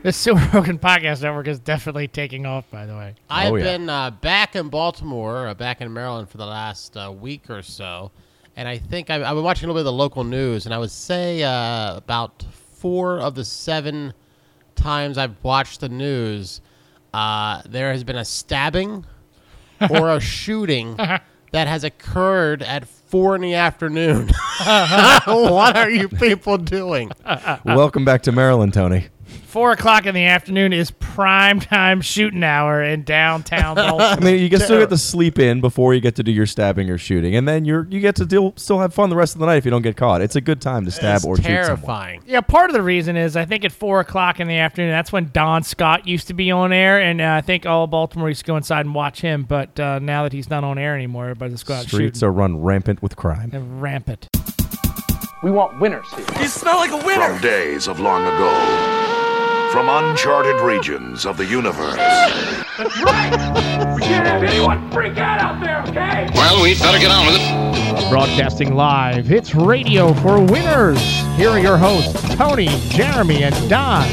The Super Broken Podcast Network is definitely taking off, by the way. I've been back in Baltimore, back in Maryland for the last week or so, and I think I've been watching a little bit of the local news, and I would say about 4 of the 7 times I've watched the news, there has been a stabbing or a shooting that has occurred at 4 in the afternoon. What are you people doing? Welcome back to Maryland, Tony. 4 o'clock in the afternoon is prime time shooting hour in downtown Baltimore. I mean, you can still get to sleep in before you get to do your stabbing or shooting, and then you get to still have fun the rest of the night if you don't get caught. It's a good time to stab or shoot someone. Terrifying. Yeah, part of the reason is I think at 4 o'clock in the afternoon, that's when Don Scott used to be on air, and I think all of Baltimore used to go inside and watch him, but now that he's not on air anymore, everybody just go out Streets shooting. are run rampant with crime. And rampant. We want winners here. You smell like a winner! From days of long ago. From uncharted regions of the universe. That's right! We can't have anyone freak out there, okay? Well, we'd better get on with it. Broadcasting live, it's Radio for Winners. Here are your hosts, Tony, Jeremy, and Don.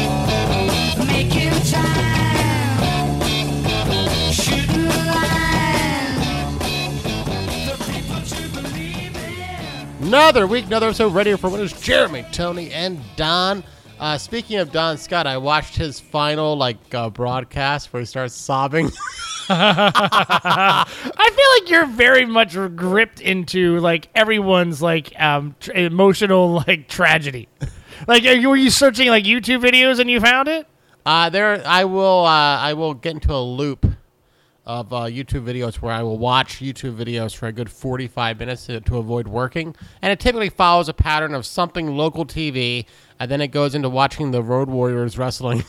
Another week, another episode of Radio for Winners. Jeremy, Tony, and Don. Speaking of Don Scott, I watched his final broadcast where he starts sobbing. I feel like you're very much gripped into everyone's emotional tragedy. Were you searching YouTube videos and you found it? I will get into a loop of YouTube videos where I will watch YouTube videos for a good 45 minutes to avoid working. And it typically follows a pattern of something local TV, and then it goes into watching the Road Warriors wrestling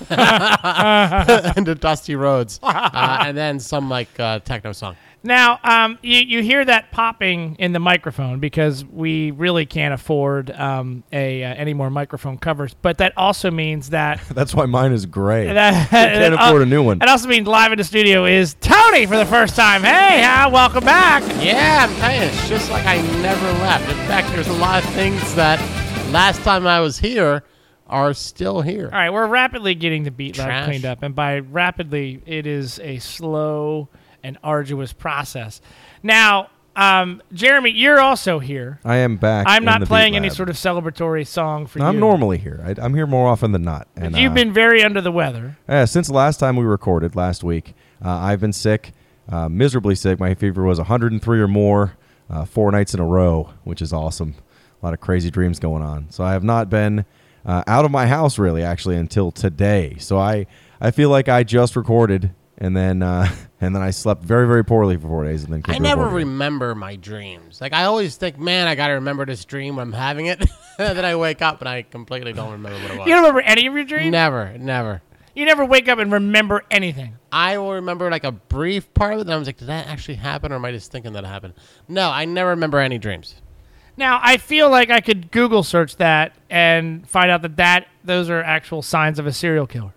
into dusty roads, and then some techno song. Now, you hear that popping in the microphone because we really can't afford any more microphone covers. But that also means that... That's why mine is gray. I can't afford a new one. It also means live in the studio is Tony for the first time. Hey, welcome back. Yeah, I'm telling you, it's just like I never left. In fact, there's a lot of things that last time I was here are still here. All right, we're rapidly getting the beat Trash. cleaned up. And by rapidly, it is a slow... an arduous process. Now, Jeremy, you're also here. I am back. I'm not in the playing Beat any Lab. sort of celebratory song for you. I'm normally here. I'm here more often than not. And You've been very under the weather. Since the last time we recorded last week, I've been sick, miserably sick. My fever was 103 or more 4 nights in a row, which is awesome. A lot of crazy dreams going on. So I have not been out of my house really, actually, until today. So I feel like I just recorded. And then I slept very, very poorly for 4 days. And then I never remember my dreams. I always think, man, I got to remember this dream when I'm having it. And then I wake up and I completely don't remember what it was. You don't remember any of your dreams? Never. You never wake up and remember anything? I will remember a brief part of it. And I was like, did that actually happen or am I just thinking that happened? No, I never remember any dreams. Now, I feel like I could Google search that and find out that those are actual signs of a serial killer.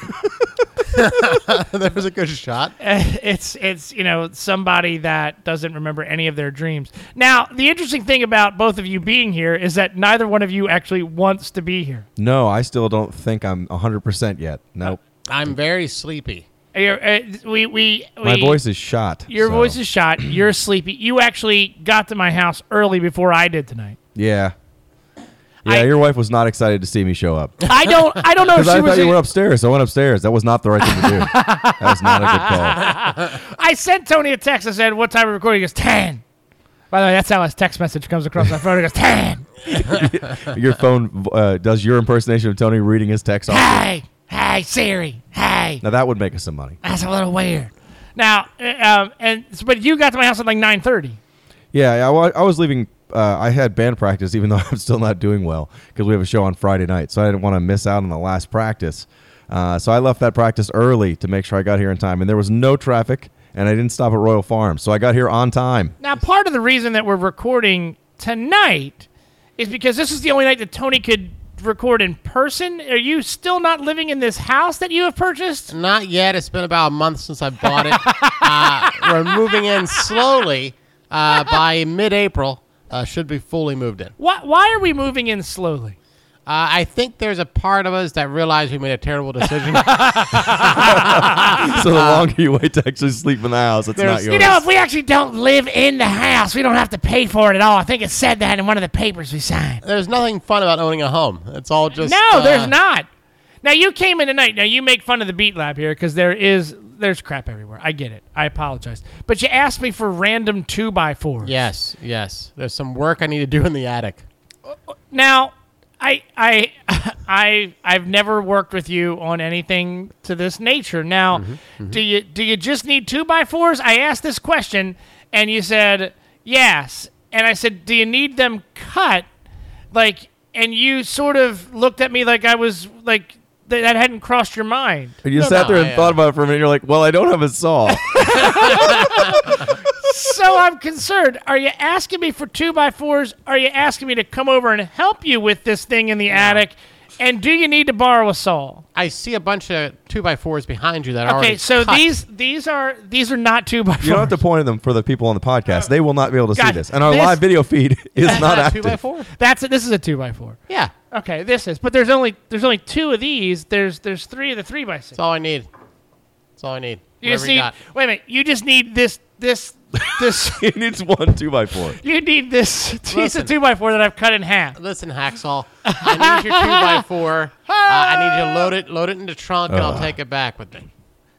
That was a good shot. It's somebody that doesn't remember any of their dreams. Now, the interesting thing about both of you being here is that neither one of you actually wants to be here. No, I still don't think I'm 100% yet. Nope. I'm very sleepy. My voice is shot. Your voice is shot. You're sleepy. You actually got to my house early before I did tonight. Yeah. Yeah, your wife was not excited to see me show up. I don't know if she I was. thought you went upstairs. So I went upstairs. That was not the right thing to do. That was not a good call. I sent Tony a text. I said, "What time are we recording?" He goes, 10. By the way, that's how his text message comes across my phone. He goes, 10. Your phone does your impersonation of Tony reading his text off. Hey, Siri. Hey. Now that would make us some money. That's a little weird. Now, but you got to my house at 9:30. Yeah, I was leaving. I had band practice, even though I'm still not doing well because we have a show on Friday night. So I didn't want to miss out on the last practice. So I left that practice early to make sure I got here in time. And there was no traffic, and I didn't stop at Royal Farms. So I got here on time. Now, part of the reason that we're recording tonight is because this is the only night that Tony could record in person. Are you still not living in this house that you have purchased? Not yet. It's been about a month since I bought it. We're moving in slowly. By mid-April, should be fully moved in. Why are we moving in slowly? I think there's a part of us that realized we made a terrible decision. So the longer you wait to actually sleep in the house, it's not yours. You know, if we actually don't live in the house, we don't have to pay for it at all. I think it said that in one of the papers we signed. There's nothing fun about owning a home. It's all just No, there's not. Now, you came in tonight. Now, you make fun of the Beat Lab here because there's crap everywhere. I get it. I apologize. But you asked me for random 2x4s. Yes. There's some work I need to do in the attic. Now, I've never worked with you on anything to this nature. Now, do you just need 2x4s? I asked this question, and you said yes. And I said, do you need them cut? And you sort of looked at me like I was like that hadn't crossed your mind. And you sat there and thought about it for a minute. You're like, well, I don't have a saw. So I'm concerned. Are you asking me for 2x4s? Are you asking me to come over and help you with this thing in the attic? And do you need to borrow a saw? I see a bunch of 2x4s behind you that are Okay, already so cut. these are not 2x4s. You don't have to point at them for the people on the podcast. They will not be able to see God, this. And our this- live video feed is That's not a active. 2x4? This is a 2x4. Yeah, Okay, this is. But there's only 2 of these. There's 3 of the 3x6. that's all I need. That's all I need. You Whatever just need. got. Wait a minute. You just need this. He needs one 2x4. You need this piece of Listen. 2x4 that I've cut in half. Listen, Hacksaw, I need your 2x4. I need you to load it in the trunk, and I'll take it back with me.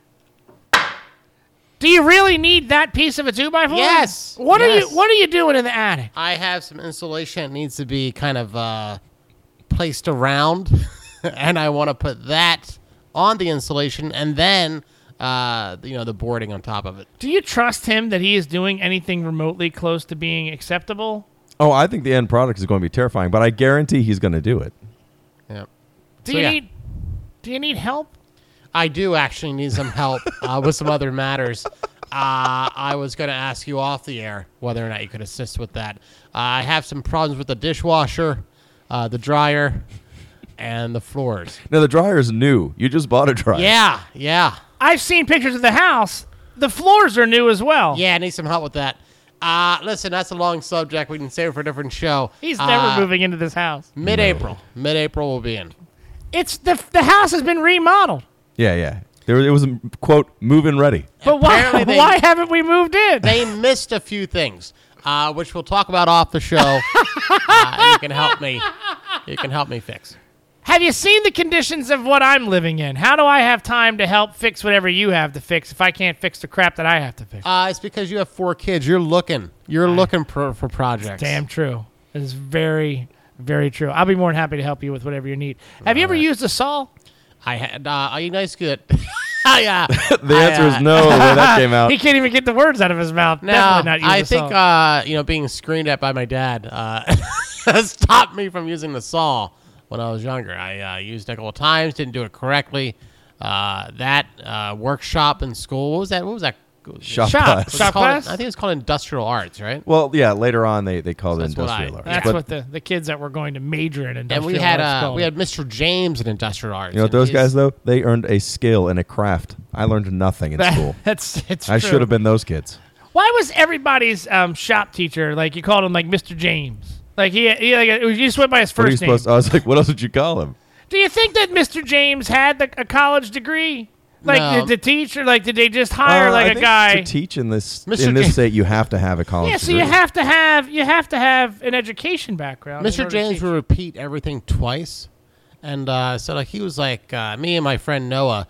Do you really need that piece of a 2x4? Yes. What Yes. are you doing in the attic? I have some insulation that needs to be kind of placed around, and I want to put that on the insulation, and then the boarding on top of it. Do you trust him that he is doing anything remotely close to being acceptable? Oh, I think the end product is going to be terrifying, but I guarantee he's going to do it. Yeah. Do So, you yeah. need help? I do actually need some help with some other matters. I was going to ask you off the air whether or not you could assist with that. I have some problems with the dishwasher, the dryer, and the floors. Now, the dryer is new. You just bought a dryer. Yeah. I've seen pictures of the house. The floors are new as well. Yeah, I need some help with that. Listen, that's a long subject. We can save it for a different show. He's never moving into this house. Mid-April. Mid-April we'll be in. It's the house has been remodeled. Yeah. It was, quote, move-in ready. But Apparently why haven't we moved in? They missed a few things, which we'll talk about off the show. You can help me. You can help me fix. Have you seen the conditions of what I'm living in? How do I have time to help fix whatever you have to fix if I can't fix the crap that I have to fix? It's because you have 4 kids. You're looking for projects. Damn true. It is very, very true. I'll be more than happy to help you with whatever you need. Have you ever used a saw? I had. Are you nice good? Yeah. The answer is no, where that came out. He can't even get the words out of his mouth. No, Definitely not use I a think saw. being screamed at by my dad stopped me from using the saw when I was younger. I used it a couple of times, didn't do it correctly. That workshop in school. What was that? Shop Shop. class. Was it Shop called- class? I think it's called industrial arts, right? Well, yeah, later on they called it That's what industrial arts. That's But, what the kids that were going to major in And industrial we had arts called we it. had Mr. James in industrial arts. you know what and those he's- guys, though? They earned a skill and a craft. I learned nothing in school. It's I true. should have been those kids. Why was everybody's shop teacher like you called him like Mr. James? Like he you just went by his What are you first name. supposed to, I was like, what else would you call him? Do you think that Mr. James had a college degree? Like No. to teach, or like did they just hire I like a think guy? to teach in this Mr. in this James- state, you have to have a college Yeah, so degree. you have to have an education background. in Mr. order to James teach. would repeat everything twice, and so like he was like me and my friend Noah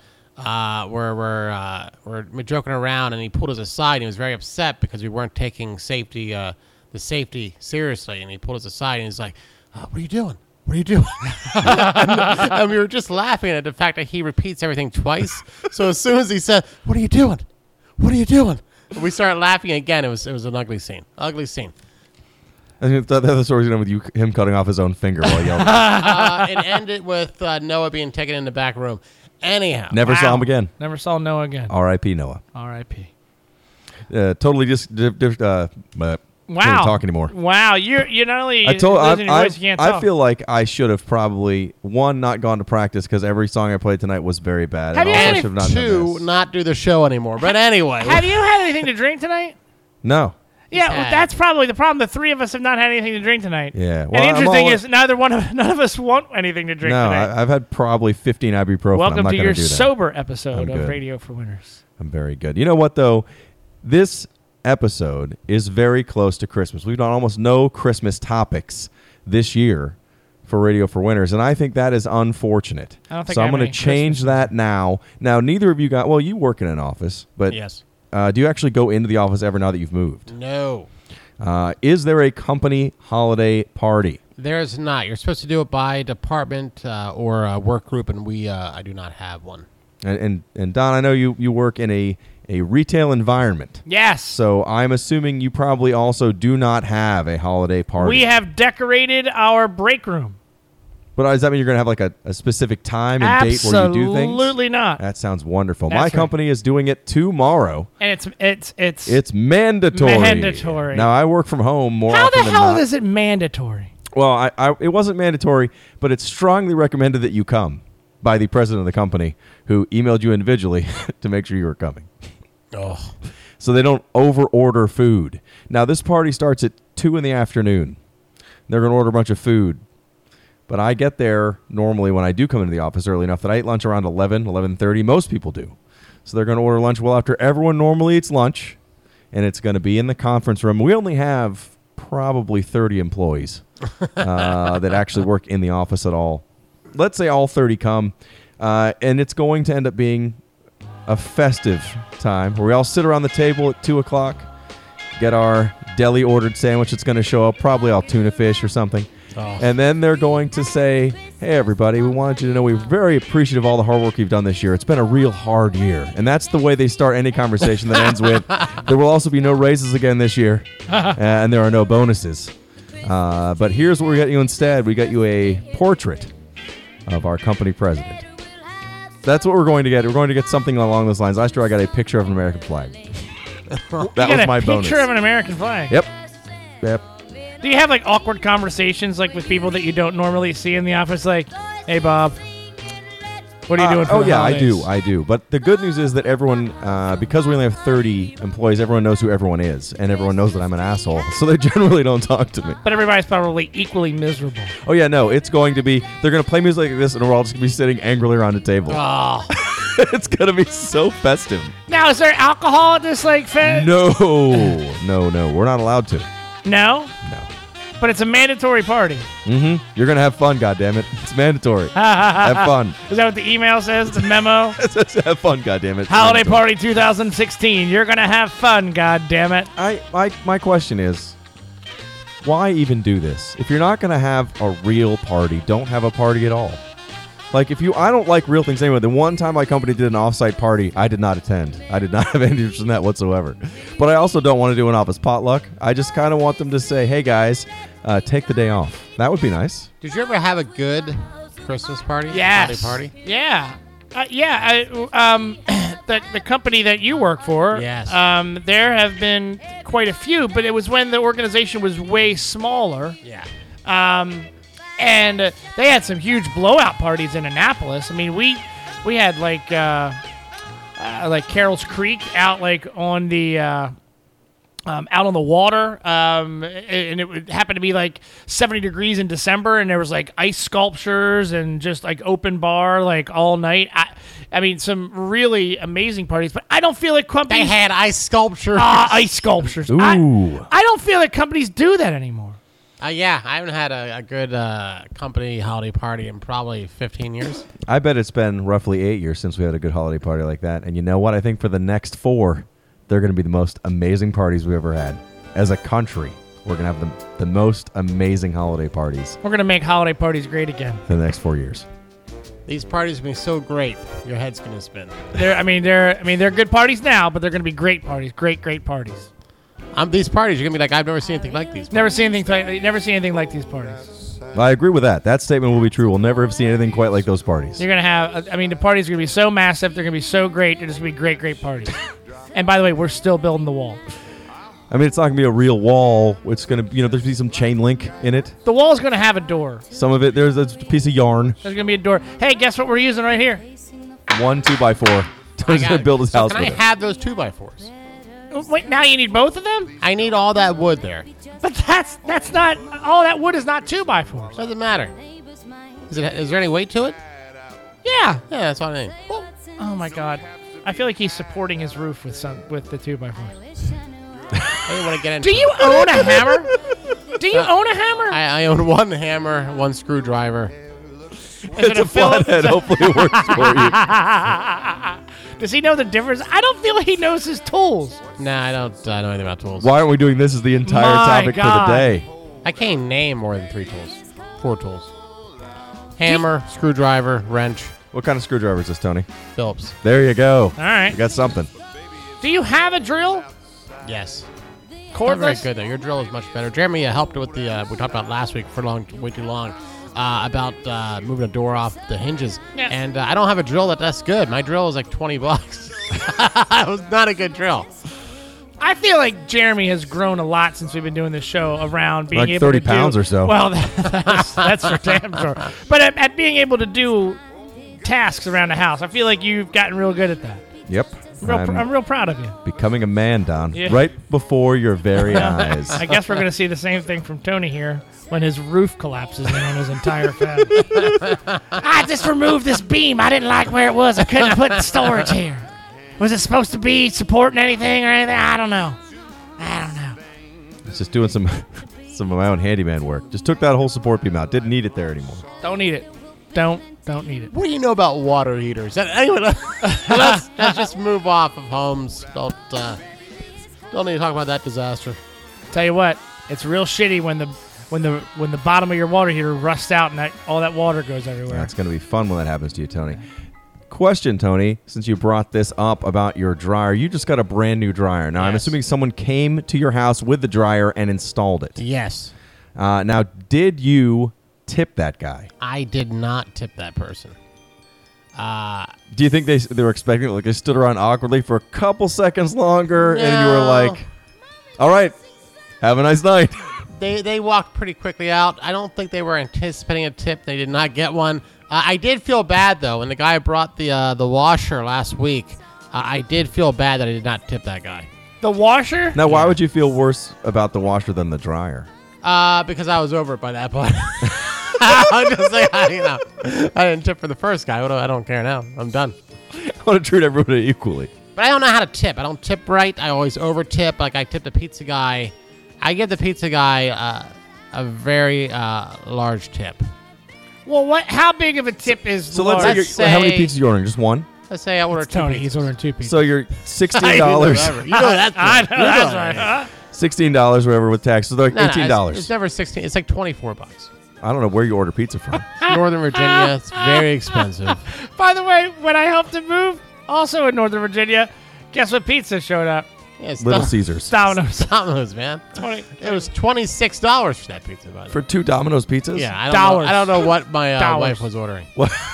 we're joking around, and he pulled us aside. And he was very upset because we weren't taking the safety seriously, and he pulled us aside and he's like, "What are you doing? What are you doing?" and we were just laughing at the fact that he repeats everything twice. So as soon as he said, "What are you doing? What are you doing?" we started laughing again. It was an ugly scene. Ugly scene. I think the other story's going with him cutting off his own finger while yelling. It ended with Noah being taken in the back room. Anyhow, Never saw him again. Never saw Noah again. R.I.P. Noah. R.I.P. Totally just but Wow. can't even talk anymore. Wow, you're not only I told losing your voice, you can't talk. I feel like I should have probably not gone to practice because every song I played tonight was very bad. Have and you also had should have not done to this. not do the show anymore. But anyway, Have you had anything to drink tonight? No. Yeah, well, that's probably the problem. The three of us have not had anything to drink tonight. Yeah. And the interesting is none of us want anything to drink no, tonight. I've had probably 15 ibuprofen. Welcome I'm not to gonna your do that. sober episode I'm of good. Radio for Winners. I'm very good. You know what, though? This episode is very close to Christmas. We've done almost no Christmas topics this year for Radio for Winners, and I think that is unfortunate. I don't think so I I'm have going any to change Christmas that now. Now, neither of you got, well, you work in an office, but Yes. do you actually go into the office ever now that you've moved? No. Is there a company holiday party? There's not. You're supposed to do it by department or work group, and I do not have one. And Don, I know you work in a retail environment. Yes. So I'm assuming you probably also do not have a holiday party. We have decorated our break room. But does that mean you're going to have like a specific time and date where you do things? Absolutely not. That sounds wonderful. That's My right. company is doing it tomorrow. And it's It's mandatory. Mandatory. Now, I work from home more how often the than hell not. is it mandatory? Well, it wasn't mandatory, but it's strongly recommended that you come by the president of the company who emailed you individually to make sure you were coming. Oh. So they don't over-order food. Now, this party starts at 2 in the afternoon. They're going to order a bunch of food. But I get there normally when I do come into the office early enough that I eat lunch around 11, 11:30. Most people do. So they're going to order lunch well after everyone normally eats lunch, and it's going to be in the conference room. We only have probably 30 employees that actually work in the office at all. Let's say all 30 come, and it's going to end up being a festive time where we all sit around the table at 2 o'clock, get our deli-ordered sandwich that's going to show up, probably all tuna fish or something. Oh. And then they're going to say, hey, everybody, we wanted you to know we're very appreciative of all the hard work you've done this year. It's been a real hard year. And that's the way they start any conversation that ends with, there will also be no raises again this year, and there are no bonuses. But here's what we got you instead. We got you a portrait of our company president. That's what we're going to get. We're going to get something along those lines. Last year I got a picture of an American flag. That was my bonus. Picture of an American flag. Yep. Do you have like awkward conversations like with people that you don't normally see in the office? Like, hey Bob, what are you doing for the holidays? I do. But the good news is that everyone, because we only have 30 employees, everyone knows who everyone is, and everyone knows that I'm an asshole. So they generally don't talk to me. But everybody's probably equally miserable. Oh yeah, no, it's going to be. They're going to play music like this, and we're all just going to be sitting angrily around a table. Oh. It's going to be so festive. Now, is there alcohol at this like fest? No, we're not allowed to. No? No. But it's a mandatory party. Mm-hmm. You're going to have fun, goddammit. It's mandatory. Have fun. Is that what the email says, the memo? Have fun, goddammit. Holiday Party 2016. You're going to have fun, goddammit. My question is, why even do this? If you're not going to have a real party, don't have a party at all. Like, I don't like real things anyway. The one time my company did an off-site party, I did not attend. I did not have any interest in that whatsoever. But I also don't want to do an office potluck. I just kind of want them to say, hey, guys, take the day off. That would be nice. Did you ever have a good Christmas party? Yes. Holiday party? Yeah. The company that you work for, Yes. there have been quite a few, but it was when the organization was way smaller. Yeah. And they had some huge blowout parties in Annapolis. I mean, we had like Carroll's Creek out like on the out on the water, and it would happen to be like 70 degrees in December, and there was like ice sculptures and just like open bar like all night. I mean, some really amazing parties, but I don't feel like companies. They had ice sculptures. Ice sculptures. Ooh. I don't feel like companies do that anymore. Yeah, I haven't had a good company holiday party in probably 15 years. I bet it's been roughly 8 years since we had a good holiday party like that. And you know what? I think for the next 4, they're going to be the most amazing parties we've ever had. As a country, we're going to have the most amazing holiday parties We're gonna make holiday parties great again. for the next 4 years. These parties are going to be so great, your head's going to spin. They're good parties now, but they're gonna be great parties. Great parties. These parties, you're going to be like, I've never seen anything like these. Never seen anything like these parties. I agree with that. That statement will be true. We'll never have seen anything quite like those parties. You're gonna have. The parties are gonna be so massive. They're gonna be so great. They're just gonna be great parties. And by the way, we're still building the wall. I mean, it's not going to be a real wall. It's going to, there's going to be some chain link in it. The wall's gonna have a door. Some of it, there's a piece of yarn. There's gonna be a door. Hey, guess what we're using right here? 1 2x4. He's going to build his house Can with I it. have those 2x4s? Wait, now you need both of them? I need all that wood there. But that's not all that wood is not 2x4s. Doesn't matter. Is there any weight to it? Yeah. Yeah, that's what I mean. Oh my God. I feel like he's supporting his roof with the 2x4. I didn't want to get into. Do you own a hammer? Do you own a hammer? I own one hammer, one screwdriver. It's a flathead. Hopefully it works for you. Does he know the difference? I don't feel like he knows his tools. Nah, I don't know anything about tools. Why aren't we doing this as the entire My topic God. for the day? I can't name more than 3 tools. 4 tools. Hammer, screwdriver, wrench, What kind of screwdriver is this, Tony? Phillips. There you go. All right. You got something. Do you have a drill? Yes. Not very Cordless? good though. Your drill is much better. Jeremy helped with the we talked about last week for way too long about moving a door off the hinges. Yeah. And I don't have a drill that's good. My drill is like $20. It was not a good drill. I feel like Jeremy has grown a lot since we've been doing this show around being Like able 30 to pounds do, or so. Well, that's for damn sure. But at being able to do tasks around the house, I feel like you've gotten real good at that. Yep. I'm real proud of you. Becoming a man, Don. Yeah. Right before your very eyes. I guess we're going to see the same thing from Tony here when his roof collapses in on his entire family. I just removed this beam. I didn't like where it was. I couldn't put storage here. Was it supposed to be supporting anything or anything? I don't know. It's just doing some of my own handyman work. Just took that whole support beam out. Didn't need it there anymore. Don't need it. Don't need it. What do you know about water heaters? Anyway, let's just move off of homes. Don't need to talk about that disaster. Tell you what, it's real shitty when the bottom of your water heater rusts out and all that water goes everywhere. That's going to be fun when that happens to you, Tony. Question, Tony, since you brought this up about your dryer, you just got a brand new dryer. Now, I'm Yes. assuming someone came to your house with the dryer and installed it. Yes. Now, did you tip that guy? I did not tip that person. Do you think they were expecting it? Like they stood around awkwardly for a couple seconds longer, and you were No. like, "All right, have a nice night." They walked pretty quickly out. I don't think they were anticipating a tip. They did not get one. I did feel bad though when the guy brought the washer last week. I did feel bad that I did not tip that guy. The washer? Now, why would you feel worse about the washer than the dryer? Because I was over it by that point. I'm just saying, I didn't tip for the first guy. I don't care now. I'm done. I want to treat everybody equally. But I don't know how to tip. I don't tip right. I always over tip. Like I tipped the pizza guy. I give the pizza guy a very large tip. Well, how big of a tip is So large? let's say, how many say- pizzas you ordering? Just one. Let's say I ordered two Tony, pizzas. he's ordering 2 pizzas. So you're $16. You know that's I right. know You that's that. right. $16, whatever, with tax. So they're like No, $18. It's never 16. It's like $24. I don't know where you order pizza from. Northern Virginia. It's very expensive. By the way, when I helped him move, also in Northern Virginia, guess what pizza showed up? Yeah, it's Little Caesars. Domino's. Domino's, man. 20. It was $26 for that pizza. By the way. For 2 Domino's pizzas? Yeah, Dollars. I don't know what my Dollars. wife was ordering.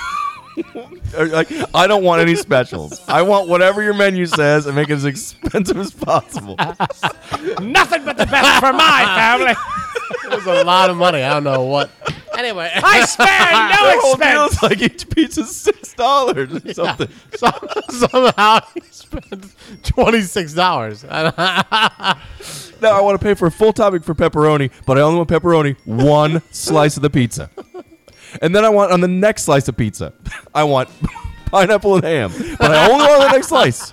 Like, I don't want any specials. I want whatever your menu says and make it as expensive as possible. Nothing but the best for my family. It was a lot of money. I don't know what. Anyway, I spare The no whole deal expense. is like each pizza's $6 or something. somehow he spent $26. Now I want to pay for a full topping for pepperoni, but I only want pepperoni one slice of the pizza. And then I want on the next slice of pizza, I want pineapple and ham, but I only want the next slice.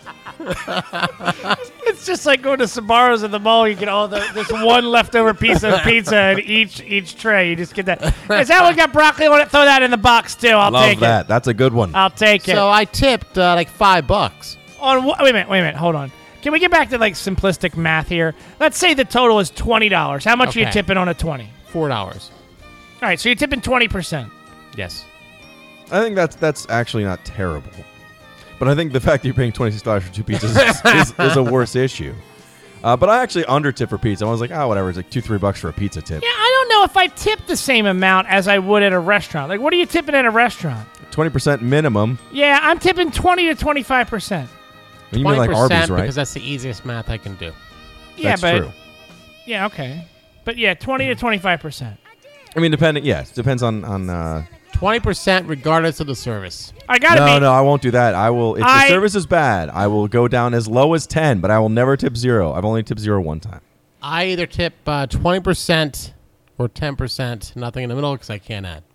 It's just like going to Sbarro's at the mall. You get all this one leftover piece of pizza in each tray. You just get that. Is that one got broccoli on it? Throw that in the box too. I'll Love take that. it. That's a good one. I'll take it. So I tipped like $5. Wait a minute. Hold on. Can we get back to like simplistic math here? Let's say the total is $20. How much are you Okay. tipping on a 20? $4. All right, so you're tipping 20%. Yes. I think that's actually not terrible. But I think the fact that you're paying $26 for 2 pizzas is a worse issue. But I actually under tip for pizza. I was like, whatever. It's like $2-3 for a pizza tip. Yeah, I don't know if I tip the same amount as I would at a restaurant. Like, what are you tipping at a restaurant? 20% minimum. Yeah, I'm tipping 20 to 25%. You mean like 20% Arby's, right? because that's the easiest math I can do. Yeah, That's but true. yeah, okay. But yeah, 20 to 25%. I mean, depending. Yeah, it depends on 20% regardless of the service. I gotta be. No, I won't do that. I will. If the service is bad, I will go down as low as 10, but I will never tip 0. I've only tipped 0 one time. I either tip 20% or 10%, nothing in the middle because I can't add.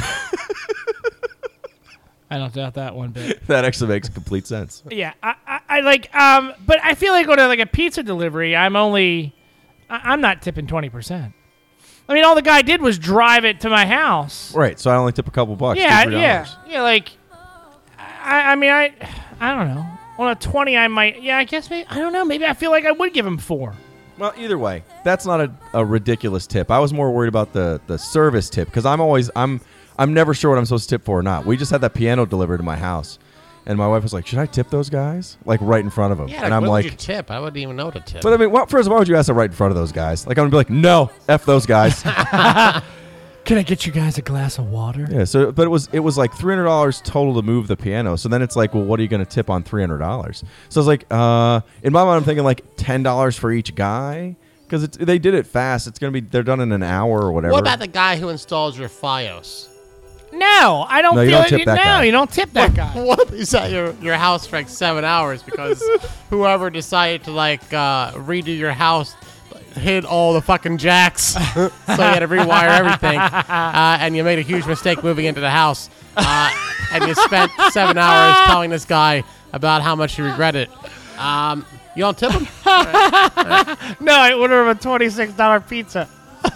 I don't doubt that one bit. That actually makes complete sense. Yeah, I like, but I feel like on a pizza delivery, I'm not tipping 20%. I mean, all the guy did was drive it to my house. Right, so I only tip a couple bucks. Yeah, $2-3. yeah. Like, I mean, I don't know. On a 20, I might. Yeah, I guess maybe. I don't know. Maybe I feel like I would give him 4. Well, either way, that's not a ridiculous tip. I was more worried about the service tip because I'm never sure what I'm supposed to tip for or not. We just had that piano delivered to my house, and my wife was like, "Should I tip those guys?" Like right in front of them. Yeah, and I'm what like, would you tip? I wouldn't even know to tip. "But I mean, first of all, why would you ask that right in front of those guys? Like I'm gonna be like, no, f those guys." Can I get you guys a glass of water? Yeah. So, but it was like $300 total to move the piano. So then it's like, well, what are you gonna tip on $300? So I was like, in my mind, I'm thinking like $10 for each guy. Because they did it fast. They're done in an hour or whatever. What about the guy who installs your FiOS? No, I don't No, you feel don't tip that guy. you don't tip that guy. What is at your house for like 7 hours because whoever decided to redo your house hid all the fucking jacks, so you had to rewire everything, and you made a huge mistake moving into the house, and you spent 7 hours telling this guy about how much you regret it. You don't tip him? No, I ordered him a $26 pizza.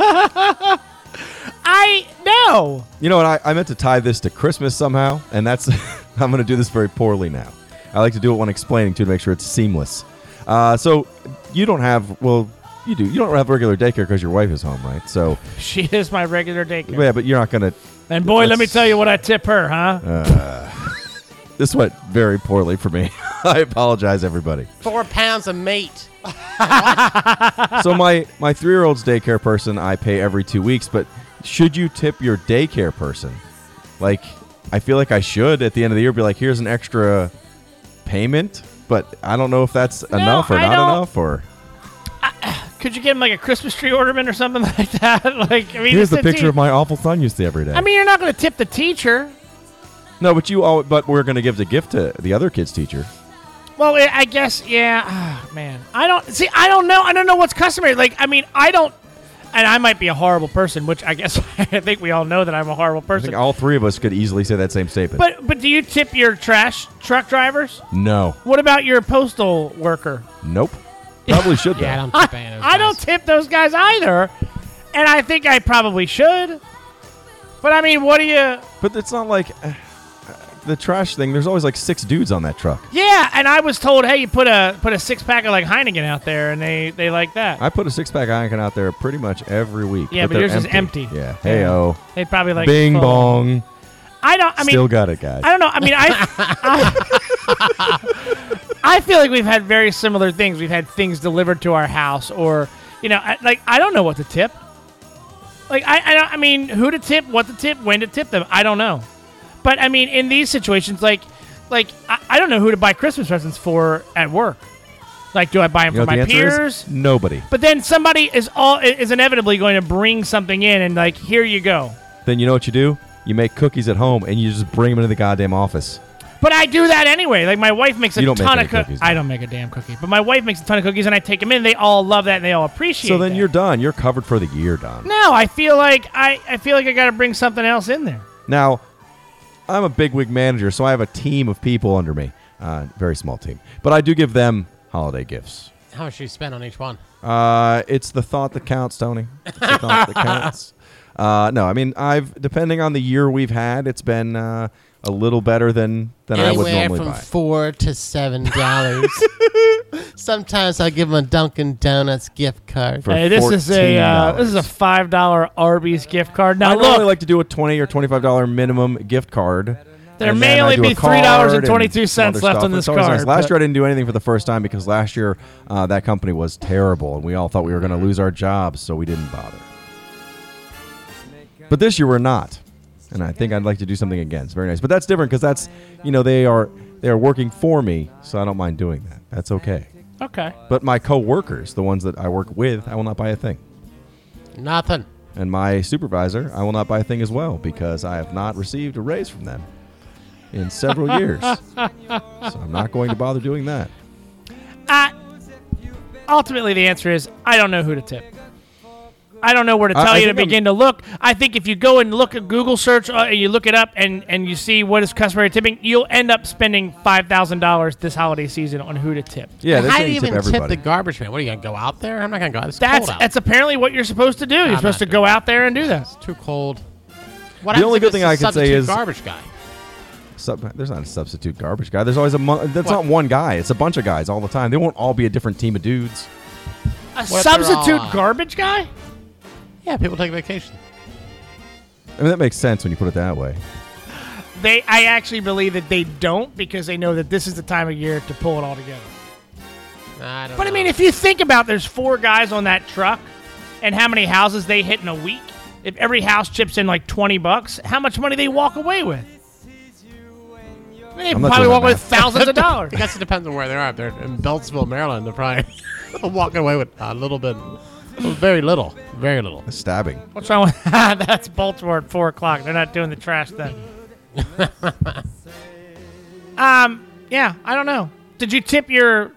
No. You know what? I meant to tie this to Christmas somehow, and that's I'm going to do this very poorly now. I like to do it when explaining to make sure it's seamless. So you don't have, well, you do. You don't have regular daycare because your wife is home, right? So She is my regular daycare. yeah, but you're not going to. And boy, let me tell you what I tip her, huh? This went very poorly for me. I apologize, everybody. 4 pounds of meat. So my 3-year-old's daycare person, I pay every 2 weeks, but should you tip your daycare person? Like, I feel like I should at the end of the year be like, here's an extra payment, but I don't know if that's enough or not enough. Or Could you get him like a Christmas tree ornament or something like that? Like, I mean, here's the it's a picture of my awful son you see every day. I mean, you're not going to tip the teacher. No, but but we're going to give the gift to the other kid's teacher. Well, I guess, yeah. Oh, man, I don't know. I don't know what's customary. Like, I mean, I don't. And I might be a horrible person, which I guess I think we all know that I'm a horrible I person. think all three of us could easily say that same statement. But do you tip your trash truck drivers? No. What about your postal worker? Nope. Probably should, though. Yeah, I don't tip any of those I guys. don't tip those guys either, and I think I probably should. But I mean, what do you? But it's not like the trash thing. There's always like 6 dudes on that truck. Yeah, and I was told, hey, you put a 6-pack of like Heineken out there, and they like that. I put a 6-pack Heineken out there pretty much every week. Yeah, but they're yours is empty. Yeah. Hey-oh. They probably like Bing full. bong. I mean, Still got it, guys. I don't know. I mean, I feel like we've had very similar things. We've had things delivered to our house, or I don't know what to tip. Like I mean, who to tip, what to tip, when to tip them. I don't know. But I mean, in these situations, like I don't know who to buy Christmas presents for at work. Like, do I buy them You know for what my the answer is? peers? Nobody. But then somebody is inevitably going to bring something in, and like, here you go. Then you know what you do? You make cookies at home, and you just bring them into the goddamn office. But I do that anyway. Like, my wife makes a You don't make ton any of cookies. cookies, I don't make a damn cookie. But my wife makes a ton of cookies, and I take them in. They all love that, and they all appreciate So then that. you're done. You're covered for the year, Don. No, I feel like I got to bring something else in there. Now, I'm a bigwig manager, so I have a team of people under me. Very small team. But I do give them holiday gifts. How much do you spend on each one? It's the thought that counts, Tony. It's the thought that counts. No, I mean, depending on the year we've had, it's been a little better than I would Anywhere normally from buy. $4 to $7. Sometimes I give them a Dunkin' Donuts gift card. For Hey, this is a $14. $5 Arby's gift card. Now I look, normally like to do a $20 or $25 minimum gift card. there and may then I only do be a card and $3.22 some other left stuff. on this It's always card. nice. Last but- year I didn't do anything for the first time because last year that company was terrible and we all thought we were going to lose our jobs, so we didn't bother. But this year we're not, and I think I'd like to do something again. It's very nice, but that's different because that's they are working for me, so I don't mind doing that. That's okay. Okay. But my co-workers, the ones that I work with, I will not buy a thing. Nothing. And my supervisor, I will not buy a thing as well because I have not received a raise from them in several years. So I'm not going to bother doing that. Ultimately, the answer is I don't know who to tip. I don't know where to tell you to begin to look. I think if you go and look at Google search and you look it up and you see what is customary tipping, you'll end up spending $5,000 this holiday season on who to tip. Yeah, they How do can't you tip even tip everybody. the garbage man? What are you going to go out there? I'm not going to go out. It's cold out. That's apparently what you're supposed to do. You're supposed to not go out there and do that. It's too cold. What The happens only if good it's thing a I can say substitute is- garbage guy. There's not a substitute garbage guy. There's always that's What? not one guy. It's a bunch of guys all the time. They won't all be a different team of dudes. A What if they're substitute all, garbage guy? Yeah, people take vacation. I mean, that makes sense when you put it that way. I actually believe that they don't because they know that this is the time of year to pull it all together. I don't But I know. mean, if you think about there's 4 guys on that truck and how many houses they hit in a week, if every house chips in like $20, how much money they walk away with? They I'm not probably doing walk that away with thousands of dollars. I guess it depends on where they are. If they're in Beltsville, Maryland, they're probably walking away with a little bit, very little. A stabbing. What's wrong with that's Baltimore at 4 o'clock. They're not doing the trash then. Yeah, I don't know. Did you tip your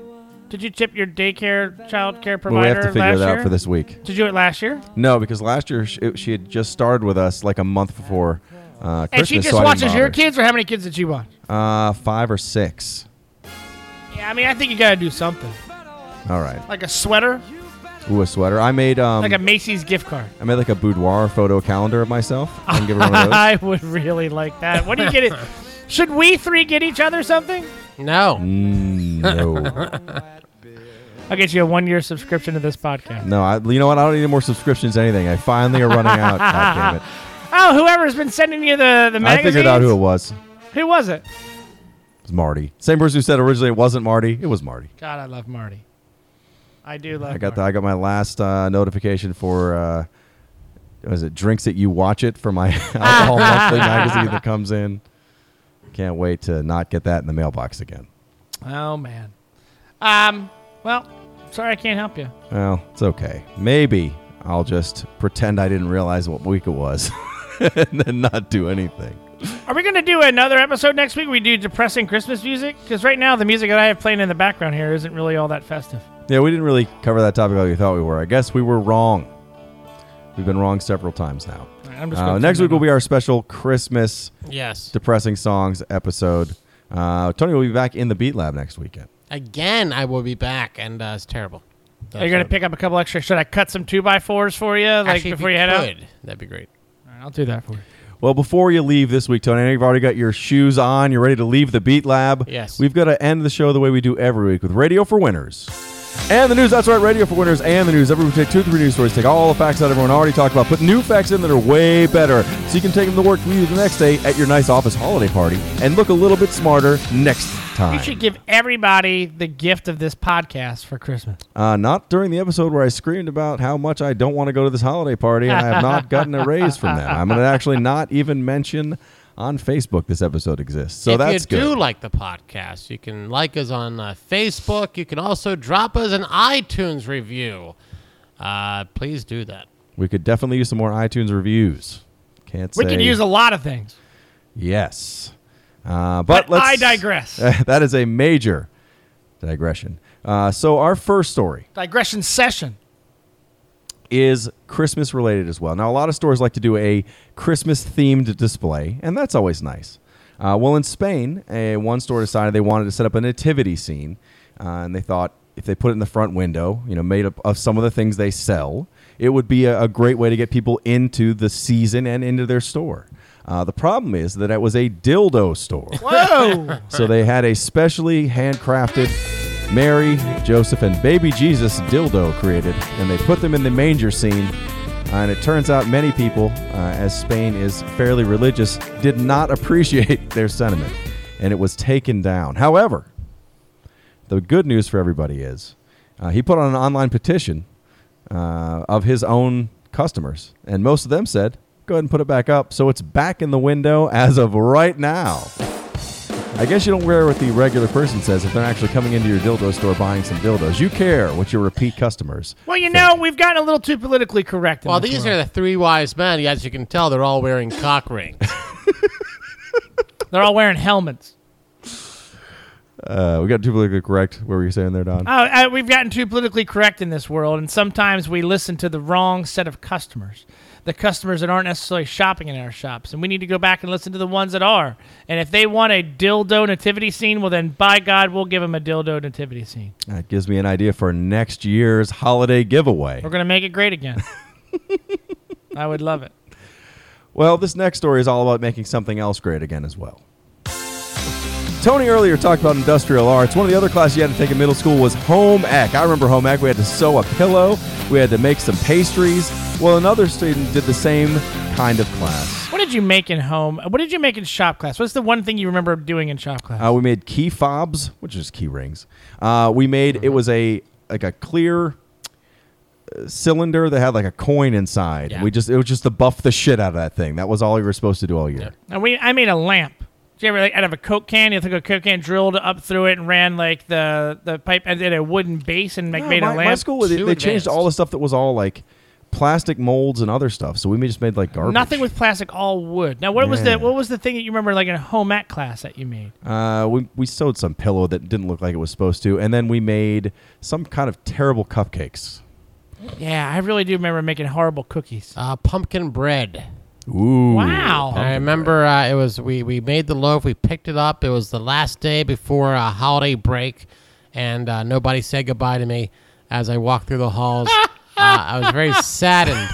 daycare, child care provider Well, we have to figure last it out year? for this week. Did you do it last year? No, because last year she had just started with us like a month before Christmas. And she just so I didn't watches your bother. kids, or how many kids did she watch? 5 or 6. Yeah, I mean, I think you got to do something. All right. Like a sweater, Ooh, a sweater. I made like a Macy's gift card. I made like a boudoir photo calendar of myself. I can give her one of those. I would really like that. What do you get it? Should we 3 get each other something? No. No. I'll get you a 1-year subscription to this podcast. No, you know what? I don't need any more subscriptions to anything. I finally are running out. God damn it. Oh, whoever's been sending you the magazines. I figured out who it was. It Who was it? was Marty. Same person who said originally it wasn't Marty. It was Marty. God, I love Marty. I do love I got Marty. I got my last notification for was it Drinks That You Watch It for my alcohol monthly magazine that comes in. Can't wait to not get that in the mailbox again. Oh, man. Well, sorry I can't help you. Well, it's okay. Maybe I'll just pretend I didn't realize what week it was and then not do anything. Are we going to do another episode next week where we do depressing Christmas music? Because right now the music that I have playing in the background here isn't really all that festive. Yeah, we didn't really cover that topic like we thought we were. I guess we were wrong. We've been wrong several times now. All right, I'm just gonna Next turn week that will be off. our special Christmas Yes. depressing songs episode. Tony will be back in the Beat Lab next weekend. Again, I will be back, and it's terrible. Are you going to pick up a couple extra? Should I cut some 2x4s for you Actually, before if you head out? could, that'd be great. All right, I'll do that for you. Well, before you leave this week, Tony, I know you've already got your shoes on. You're ready to leave the Beat Lab. Yes. We've got to end the show the way we do every week with Radio for Winners. And the news. That's right, Radio for Winners and the news. Every week we take 2 or 3 news stories, take all the facts that everyone already talked about, put new facts in that are way better, so you can take them to work with you the next day at your nice office holiday party and look a little bit smarter next time. You should give everybody the gift of this podcast for Christmas. Not during the episode where I screamed about how much I don't want to go to this holiday party and I have not gotten a raise from them. I'm going to actually not even mention on Facebook this episode exists. So if that's you do good. like the podcast, you can like us on Facebook. You can also drop us an iTunes review. Please do that. We could definitely use some more iTunes reviews. Can't say. We could use a lot of things. Yes. But But let's. I digress. That is a major digression. So our first story Digression session. is Christmas related as well. Now, a lot of stores like to do a Christmas themed display, and that's always nice. Well, in Spain, one store decided they wanted to set up a nativity scene, and they thought if they put it in the front window, made up of some of the things they sell, it would be a great way to get people into the season and into their store. The problem is that it was a dildo store. Whoa. So they had a specially handcrafted Mary, Joseph, and baby Jesus dildo created, and they put them in the manger scene. And it turns out many people, as Spain is fairly religious, did not appreciate their sentiment, and it was taken down. However, the good news for everybody is he put on an online petition of his own customers, and most of them said, go ahead and put it back up. So it's back in the window as of right now. I guess you don't wear what the regular person says if they're actually coming into your dildo store buying some dildos. You care what your repeat customers. Well, you know, we've gotten a little too politically correct. Well, these are the three wise men. As you can tell, they're all wearing cock rings. They're all wearing helmets. We got too politically correct. What were you saying there, Don? We've gotten too politically correct in this world, and sometimes we listen to the wrong set of customers. The customers that aren't necessarily shopping in our shops, and we need to go back and listen to the ones that are. And if they want a dildo nativity scene, well then, by God, we'll give them a dildo nativity scene. That gives me an idea for next year's holiday giveaway. We're going to make it great again. I would love it. Well, this next story is all about making something else great again as well. Tony earlier talked about industrial arts. One of the other classes you had to take in middle school was home ec. I remember home ec. We had to sew a pillow. We had to make some pastries. Well, another student did the same kind of class. What did you make in home? What did you make in shop class? What's the one thing you remember doing in shop class? We made key fobs, which is key rings. We made, it was a clear cylinder that had like a coin inside. Yeah. It was just to buff the shit out of that thing. That was all you were supposed to do all year. And I made a lamp. Did you ever, like, out of a Coke can? You took a Coke can, drilled up through it, and ran like the pipe, and did a wooden base, and made a lamp. My school, they changed advanced. all the stuff that was all like plastic molds and other stuff. So we just made like garbage. Nothing with plastic, all wood. Now, what was Yeah. the thing that you remember, like in a home ec class that you made? We sewed some pillow that didn't look like it was supposed to, and then we made some kind of terrible cupcakes. Yeah, I really do remember making horrible cookies. Pumpkin bread. Ooh! Wow. I remember it was we made the loaf. We picked it up. It was the last day before a holiday break, and nobody said goodbye to me as I walked through the halls. I was very saddened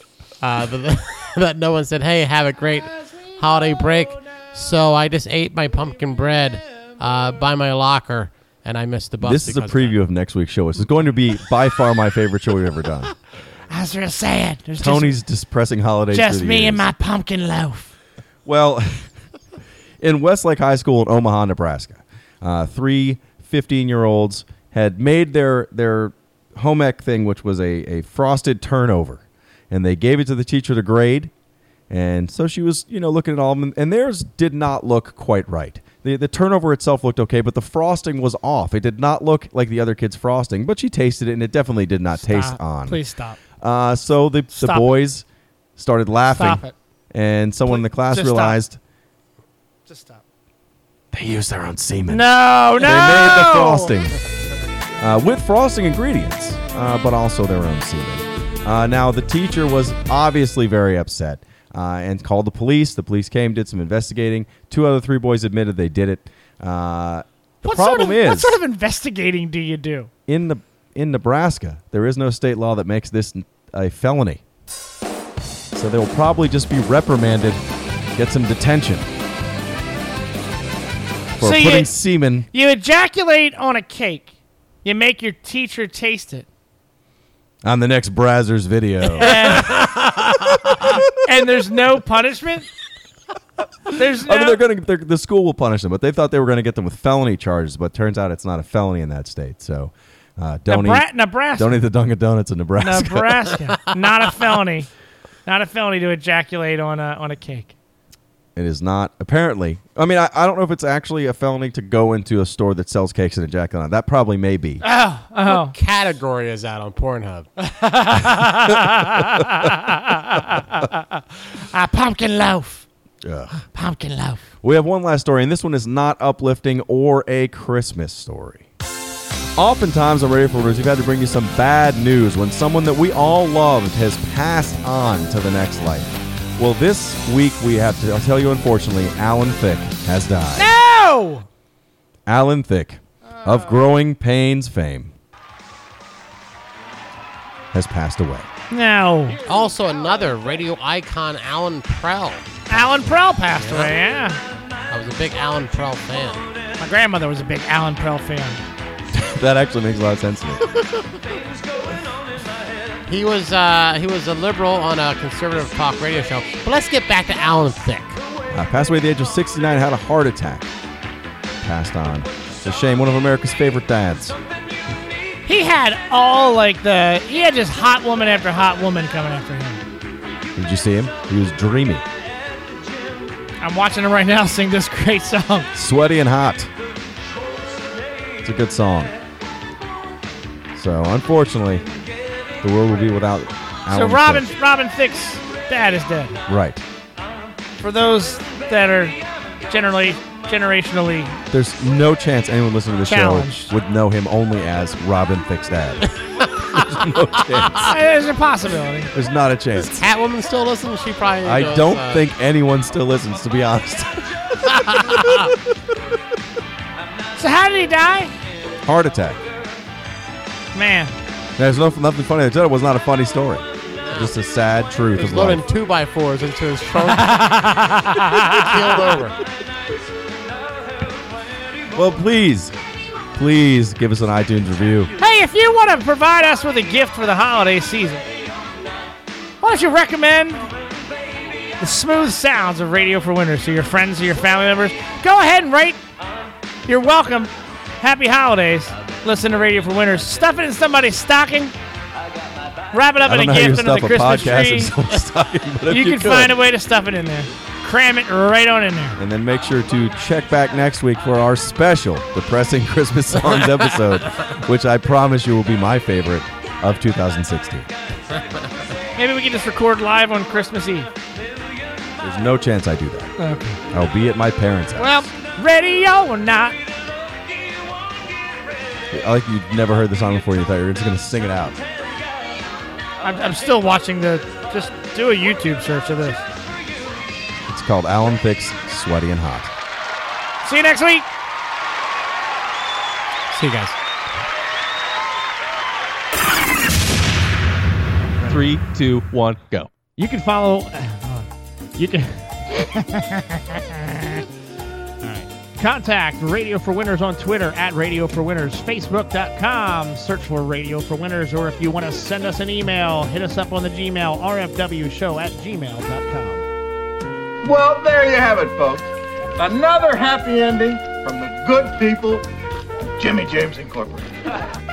that no one said, "Hey, have a great holiday break." So I just ate my pumpkin bread by my locker, and I missed the bus. This is a because preview of next week's show. This is going to be by far my favorite show we've ever done. I was real sad. There's Tony's depressing holidays. just through the me years. and my pumpkin loaf. Well, in Westlake High School in Omaha, Nebraska, 3 15-year-olds had made their home ec thing, which was a frosted turnover, and they gave it to the teacher to grade. And so she was, looking at all of them, and theirs did not look quite right. The turnover itself looked okay, but the frosting was off. It did not look like the other kid's frosting, but she tasted it, and it definitely did not taste Stop. on. Please stop. So the Stop boys started laughing, Stop it. and someone in the class just stop. realized Just stop. they used their own semen. No. They made the frosting with frosting ingredients, but also their own semen. Now, the teacher was obviously very upset and called the police. The police came, did some investigating. 2 out of the 3 boys admitted they did it. The problem is, what sort of investigating do you do? in Nebraska, there is no state law that makes this a felony. So they will probably just be reprimanded, get some detention for So putting semen. You ejaculate on a cake. You make your teacher taste it. On the next Brazzers video. And there's no punishment? There's no... I mean, the school will punish them, but they thought they were going to get them with felony charges, but turns out it's not a felony in that state. So don't eat the Dunkin' Donuts in Nebraska. Nebraska. Not a felony. Not a felony to ejaculate on a cake. It is not, apparently. I mean, I don't know if it's actually a felony to go into a store that sells cakes and ejaculate on it. That probably may be. Oh. What category is that on Pornhub? A pumpkin loaf. Ugh. Pumpkin loaf. We have one last story, and this one is not uplifting or a Christmas story. Oftentimes on Radio Folders, we've had to bring you some bad news when someone that we all loved has passed on to the next life. Well, this week we have to tell you, unfortunately, Alan Thicke has died. No! Alan Thicke, of Growing Pains fame, has passed away. No. Also, another radio icon, Alan Prell. Alan Prell passed away, yeah. I was a big Alan Prell fan. My grandmother was a big Alan Prell fan. That actually makes a lot of sense to me. He was a liberal on a conservative talk radio show. But let's get back to Alan Thicke. Passed away at the age of 69, had a heart attack. Passed on. It's a shame, one of America's favorite dads. He had he had just hot woman after hot woman coming after him. Did you see him? He was dreamy. I'm watching him right now sing this great song. Sweaty and Hot. It's a good song. So, unfortunately, the world will be without Alan Thicke. Robin Thicke's dad is dead. Right. For those that are generationally... There's no chance anyone listening to the Challenged. show would know him only as Robin Thicke's dad. There's no chance. There's a possibility. There's not a chance. Catwoman still listens? She probably I goes, don't think anyone still listens, to be honest. So how did he die? Heart attack. Man. There's nothing funny. I said it was not a funny story. Just a sad truth He's of life. loading 2x4s into his trunk. Keeled over. Well, please give us an iTunes review. Hey, if you want to provide us with a gift for the holiday season, why don't you recommend the smooth sounds of Radio for Winners to your friends or your family members? Go ahead and rate. You're welcome. Happy holidays. Listen to Radio for Winners. Stuff it in somebody's stocking. Wrap it up in a gift under the Christmas tree. You can find a way to stuff it in there. Cram it right on in there. And then make sure to check back next week for our special Depressing Christmas Songs episode, which I promise you will be my favorite of 2016. Maybe we can just record live on Christmas Eve. There's no chance I do that. Okay. I'll be at my parents' house. Well, radio or not. I like you've never heard the song before. You thought you were just going to sing it out. I'm still watching just do a YouTube search of this. It's called Alan Thicke's Sweaty and Hot. See you next week. See you guys. 3, 2, 1, go. You can follow. You can. All right. Contact Radio for Winners on Twitter at Radio for Winners, Facebook.com. Search for Radio for Winners, or if you want to send us an email, hit us up on the Gmail, rfwshow@gmail.com. Well, there you have it, folks. Another happy ending from the good people of Jimmy James Incorporated.